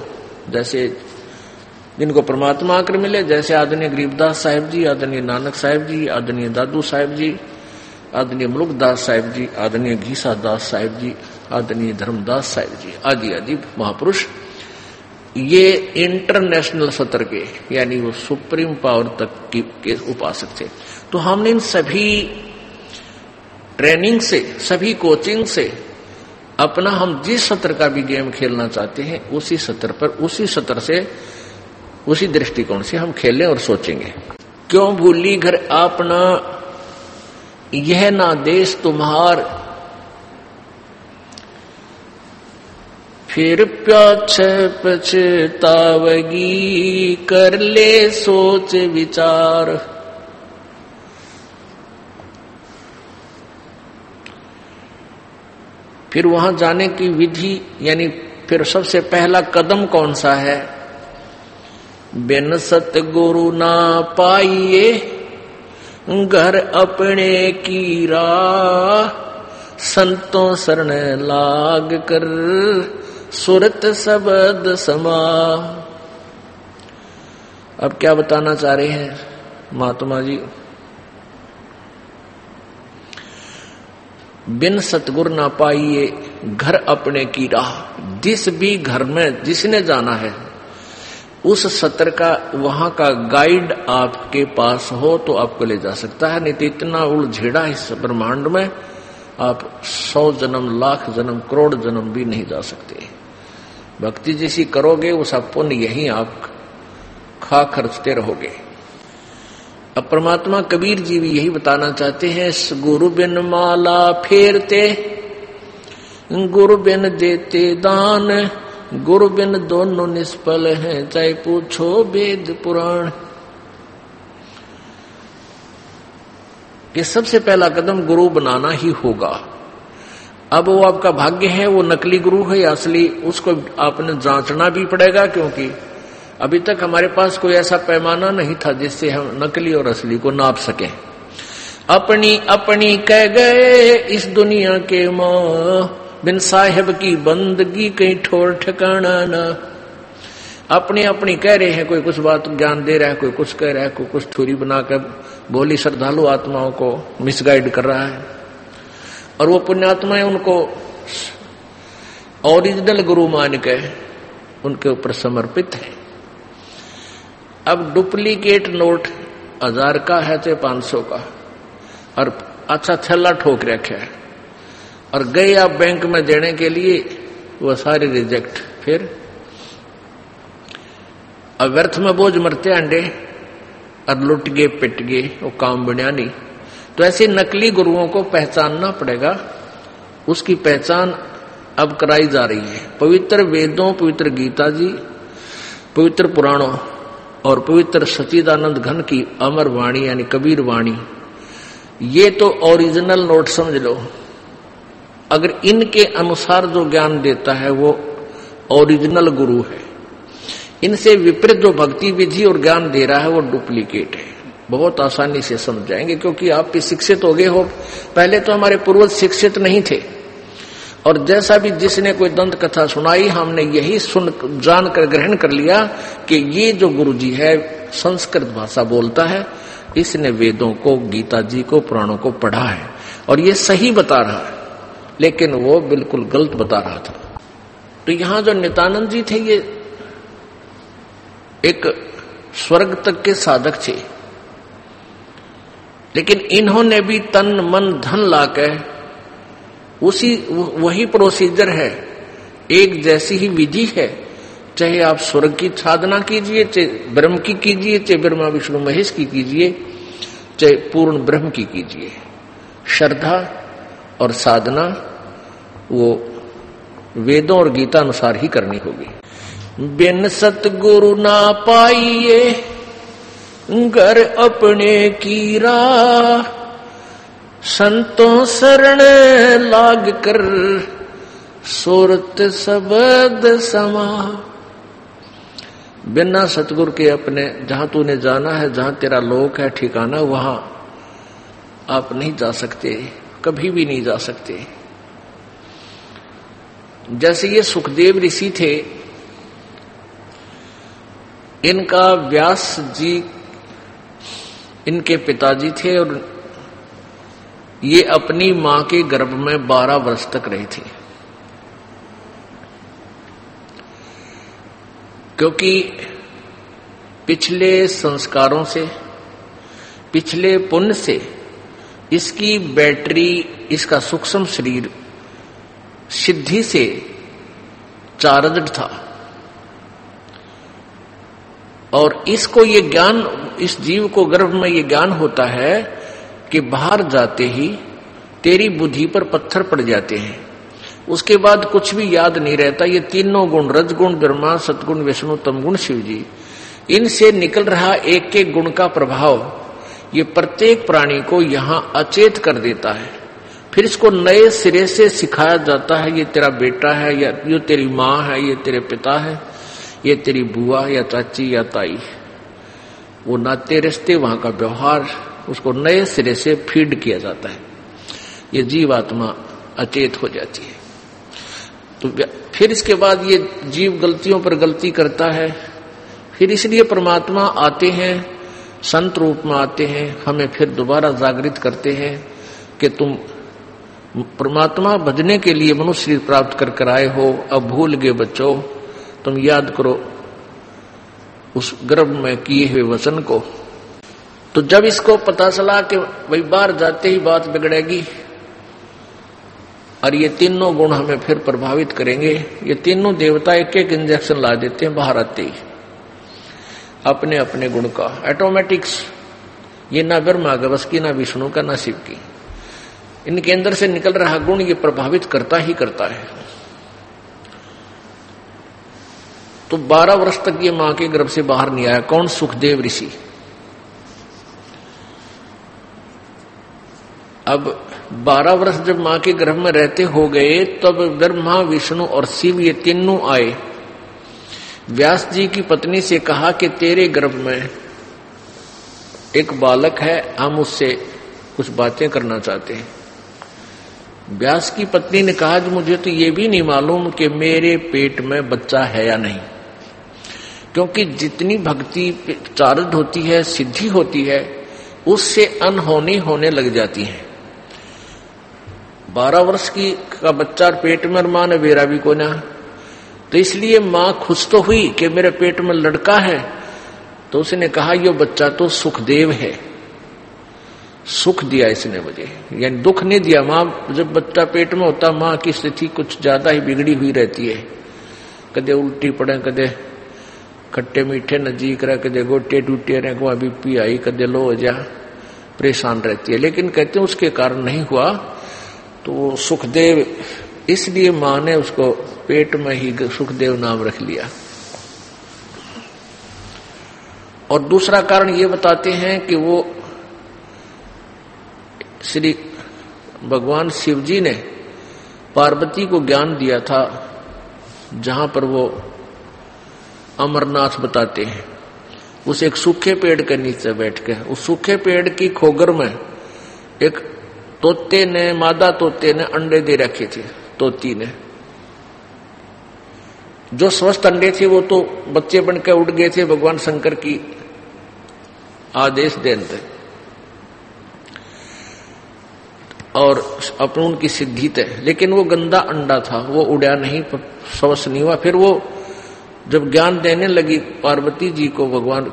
जिनको परमात्मा आकर मिले, जैसे आदरणीय गरीबदास साहिब जी, आदरणीय नानक साहिब जी, आदरणीय दादू साहिब जी, आदरणीय मुलुकदास साहिब जी, आदरणीय घीसा दास साहिब जी, आदरणीय धर्मदास साहिब जी, आदि आदि महापुरुष ये इंटरनेशनल सत्र के यानी वो सुप्रीम पावर तक के उपासक थे। तो हमने इन सभी ट्रेनिंग से, सभी कोचिंग से अपना हम जिस सत्र का भी गेम खेलना चाहते हैं उसी सत्र पर, उसी सत्र से, उसी दृष्टिकोण से हम खेलें और सोचेंगे। क्यों भूली घर अपना, यह ना देश तुम्हार, फिर प्याछ पछतावगी, कर ले सोच विचार। फिर वहां जाने की विधि यानी फिर सबसे पहला कदम कौन सा है? बिन सतगुरु ना पाइए घर अपने की राह, संतों शरण लाग कर सुरत शब्द समा। अब क्या बताना चाह रहे हैं महात्मा जी? बिन सतगुरु ना पाइए घर अपने की राह। जिस भी घर में जिसने जाना है उस सत्र का, वहां का गाइड आपके पास हो तो आपको ले जा सकता है, नहीं तो इतना उलझेड़ा इस ब्रह्मांड में आप 100 जन्म, लाख जन्म, करोड़ जन्म भी नहीं जा सकते। भक्ति जैसी करोगे वो सब पुण्य यही आप खा खर्चते रहोगे। अब परमात्मा कबीर जी भी यही बताना चाहते हैं, गुरु बिन माला फेरते, गुरु बिन देते दान, गुरु बिन दोनों निष्फल हैं, चाहे पूछो वेद पुराण। कि सबसे पहला कदम गुरु बनाना ही होगा। अब वो आपका भाग्य है वो नकली गुरु है या असली, उसको आपने जांचना भी पड़ेगा, क्योंकि अभी तक हमारे पास कोई ऐसा पैमाना नहीं था जिससे हम नकली और असली को नाप सकें। अपनी अपनी कह गए इस दुनिया के मां, बिन साहिब की बंदगी कहीं ठोर ठिकाना ना। अपनी अपनी कह रहे हैं, कोई कुछ बात ज्ञान दे रहा है, कोई कुछ कह रहा है, कोई कुछ थ्योरी बनाकर भोली श्रद्धालु आत्माओं को मिसगाइड कर रहा है, और वो पुण्यात्माएं उनको ओरिजिनल गुरु मान के उनके ऊपर समर्पित है। अब डुप्लीकेट नोट 1000 का है चाहे 500 का, और अच्छा छल्ला ठोक रखा है, और गए आप बैंक में देने के लिए, वो सारे रिजेक्ट। फिर अब व्यर्थ में बोझ मरते अंडे, और लुट गए पिट गए, वो काम बनिया नहीं। तो ऐसे नकली गुरुओं को पहचानना पड़ेगा। उसकी पहचान अब कराई जा रही है पवित्र वेदों, पवित्र गीता जी, पवित्र पुराणों और पवित्र सच्चिदानंद घन की अमर वाणी यानी कबीर वाणी। ये तो ओरिजिनल नोट समझ लो। अगर इनके अनुसार जो ज्ञान देता है वो ओरिजिनल गुरु है, इनसे विपरीत जो भक्ति विधि और ज्ञान दे रहा है वो डुप्लीकेट है। बहुत आसानी से समझ जाएंगे, क्योंकि आप भी शिक्षित हो गए हो। पहले तो हमारे पूर्वज शिक्षित नहीं थे, और जैसा भी जिसने कोई दंत कथा सुनाई हमने यही सुन जानकर ग्रहण कर लिया कि ये जो गुरु जी है संस्कृत भाषा बोलता है, इसने वेदों को, गीता जी को, पुराणों को पढ़ा है और ये सही बता रहा है, लेकिन वो बिल्कुल गलत बता रहा था। तो यहां जो नित्यानंद जी थे ये एक स्वर्ग तक के साधक थे, लेकिन इन्होंने भी तन मन धन लाकर वही प्रोसीजर है, एक जैसी ही विधि है। चाहे आप स्वर्ग की साधना कीजिए, चाहे ब्रह्म की कीजिए, चाहे ब्रह्मा विष्णु महेश की कीजिए, चाहे पूर्ण ब्रह्म की कीजिए, श्रद्धा और साधना वो वेदों और गीता अनुसार ही करनी होगी। बिन सतगुरु ना पाइए घर अपने की राह, संतों शरण लाग कर सुरत शब्द समा। बिना सतगुरु के अपने जहां तूने जाना है, जहां तेरा लोक है ठिकाना, वहां आप नहीं जा सकते, कभी भी नहीं जा सकते। जैसे ये सुखदेव ऋषि थे, इनका व्यास जी इनके पिताजी थे और ये अपनी मां के गर्भ में 12 वर्ष तक रहे थे। क्योंकि पिछले संस्कारों से, पिछले पुण्य से इसकी बैटरी, इसका सूक्ष्म शरीर सिद्धि से चार्जड था। और इसको ये ज्ञान, इस जीव को गर्भ में ये ज्ञान होता है कि बाहर जाते ही तेरी बुद्धि पर पत्थर पड़ जाते हैं, उसके बाद कुछ भी याद नहीं रहता। ये तीनों गुण, रजगुण ब्रह्मा, सतगुण विष्णु, तमगुण शिव जी, इनसे निकल रहा एक एक गुण का प्रभाव ये प्रत्येक प्राणी को यहां अचेत कर देता है। फिर इसको नए सिरे से सिखाया जाता है, ये तेरा बेटा है, या ये तेरी माँ है, ये तेरे पिता है, ये तेरी बुआ या चाची या ताई। वो नाते रिश्ते, वहां का व्यवहार, उसको नए सिरे से फीड किया जाता है। ये जीवात्मा अचेत हो जाती है। तो फिर इसके बाद ये जीव गलतियों पर गलती करता है। फिर इसलिए परमात्मा आते हैं, संत रूप में आते हैं, हमें फिर दोबारा जागृत करते हैं कि तुम परमात्मा भजने के लिए मनुष्य शरीर प्राप्त कर आए हो, अब भूल गए बच्चों, तुम याद करो उस गर्भ में किए हुए वचन को। तो जब इसको पता चला कि भाई बाहर जाते ही बात बिगड़ेगी और ये तीनों गुण हमें फिर प्रभावित करेंगे, ये तीनों देवता एक एक इंजेक्शन ला देते हैं बाहर आते ही अपने अपने गुण का, ऑटोमेटिक्स। ये ना ब्रह्मा का बस की, ना विष्णु का, ना शिव की। इनके अंदर से निकल रहा गुण ये प्रभावित करता ही करता है। तो 12 वर्ष तक ये मां के गर्भ से बाहर नहीं आया। कौन? सुखदेव ऋषि। अब 12 वर्ष जब मां के गर्भ में रहते हो गए, तब ब्रह्मा, विष्णु और शिव ये तीनों आए। व्यास जी की पत्नी से कहा कि तेरे गर्भ में एक बालक है, हम उससे कुछ बातें करना चाहते हैं। व्यास की पत्नी ने कहा कि मुझे तो ये भी नहीं मालूम कि मेरे पेट में बच्चा है या नहीं, क्योंकि जितनी भक्ति चार्ज होती है, सिद्धि होती है, उससे अनहोनी होने लग जाती है। 12 वर्ष की का बच्चा पेट में, मां ने बेरा भी को ना, तो इसलिए मां खुश तो हुई कि मेरे पेट में लड़का है। तो उसने कहा ये बच्चा तो सुखदेव है, सुख दिया इसने मुझे, यानी दुख नहीं दिया। मां जब बच्चा पेट में होता, मां की स्थिति कुछ ज्यादा ही बिगड़ी हुई रहती है, कदे उल्टी पड़े, कदे खट्टे मीठे नजी करे, कदे गोटे टूटे रहे, वहां बीपी आई, कदे लो हो जा, परेशान रहती है। लेकिन कहते हैं उसके कारण नहीं हुआ। तो सुखदेव, इसलिए मां ने उसको पेट में ही सुखदेव नाम रख लिया। और दूसरा कारण ये बताते हैं कि वो श्री भगवान शिव जी ने पार्वती को ज्ञान दिया था, जहां पर वो अमरनाथ बताते हैं, उस एक सूखे पेड़ के नीचे बैठ के, उस सूखे पेड़ की खोगर में एक तोते ने, मादा तोते ने अंडे दे रखे थे। तोती ने जो स्वस्थ अंडे थे वो तो बच्चे बनकर उड़ गए थे, भगवान शंकर की आदेश देते, और अपने उनकी सिद्धि थे। लेकिन वो गंदा अंडा था, वो उड़ा नहीं, स्वस्थ नहीं हुआ। फिर वो जब ज्ञान देने लगी पार्वती जी को भगवान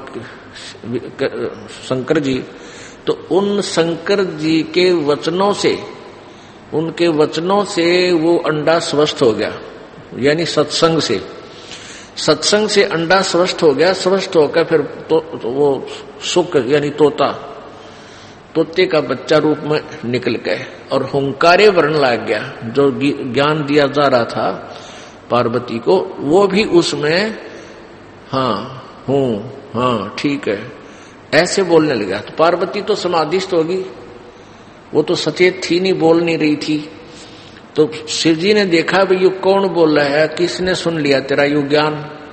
शंकर जी, तो उन शंकर जी के वचनों से, उनके वचनों से वो अंडा स्वस्थ हो गया, यानी सत्संग से, सत्संग से अंडा स्वस्थ हो गया। स्वस्थ होकर फिर तो वो सुख यानी तोता, तोते का बच्चा रूप में निकल गए और हुंकारे वर्ण लग गया। जो ज्ञान दिया जा रहा था पार्वती को, वो भी उसमें हाँ हूं, हाँ ठीक है, ऐसे बोलने लगा। तो पार्वती तो समाधिस्थ होगी, वो तो सचेत थी नहीं, बोल नहीं रही थी। तो शिव जी ने देखा भाई ये कौन बोल रहा है, किसने सुन लिया तेरा यू ज्ञान।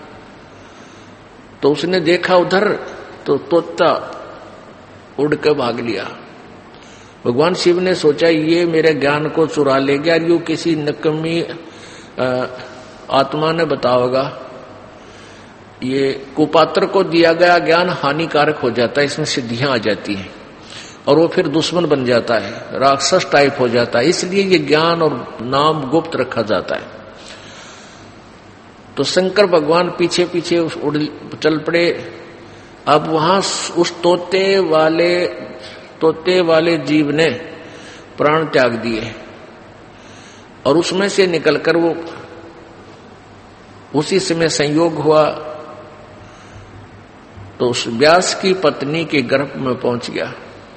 तो उसने देखा उधर, तो तोता उड़ के भाग लिया। भगवान शिव ने सोचा ये मेरे ज्ञान को चुरा ले गया, यू किसी नकमी आत्मा ने बताओगा। ये कुपात्र को दिया गया ज्ञान हानिकारक हो जाता है, इसमें सिद्धियां आ जाती हैं और वो फिर दुश्मन बन जाता है, राक्षस टाइप हो जाता है। इसलिए ये ज्ञान और नाम गुप्त रखा जाता है। तो शंकर भगवान पीछे पीछे चल पड़े। अब वहां उस तोते वाले जीव ने प्राण त्याग दिए और उसमें से निकलकर वो उसी समय संयोग हुआ तो उस व्यास की पत्नी के गर्भ में पहुंच गया।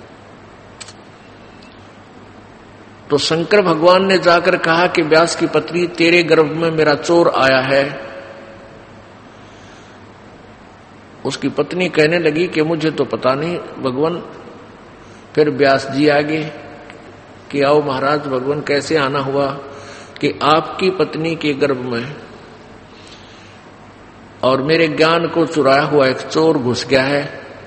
तो शंकर भगवान ने जाकर कहा कि व्यास की पत्नी, तेरे गर्भ में मेरा चोर आया है। उसकी पत्नी कहने लगी कि मुझे तो पता नहीं भगवान। फिर व्यास जी आगे कि आओ महाराज, भगवान कैसे आना हुआ कि आपकी पत्नी के गर्भ में और मेरे ज्ञान को चुराया हुआ एक चोर घुस गया है,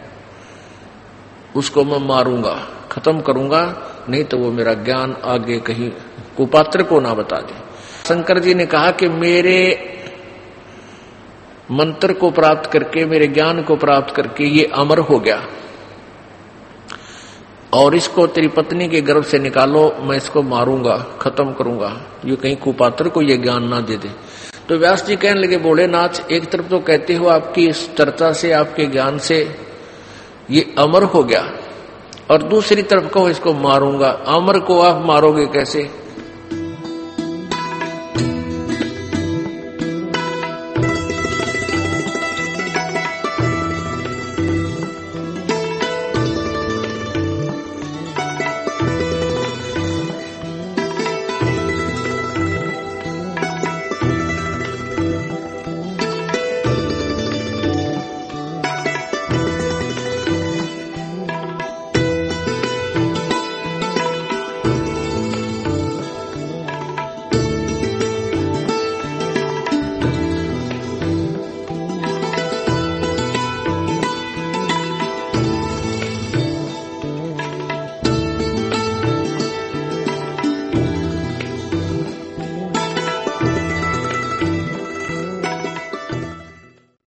उसको मैं मारूंगा, खत्म करूंगा, नहीं तो वो मेरा ज्ञान आगे कहीं कुपात्र को ना बता दे। शंकर जी ने कहा कि मेरे मंत्र को प्राप्त करके, मेरे ज्ञान को प्राप्त करके ये अमर हो गया और इसको तेरी पत्नी के गर्भ से निकालो, मैं इसको मारूंगा, खत्म करूंगा, ये कहीं कुपात्र को ये ज्ञान ना दे दे। तो व्यास जी कहने लगे, भोलेनाथ, एक तरफ तो कहते हो आपकी इस चर्चा से, आपके ज्ञान से ये अमर हो गया और दूसरी तरफ कहो इसको मारूंगा। अमर को आप मारोगे कैसे?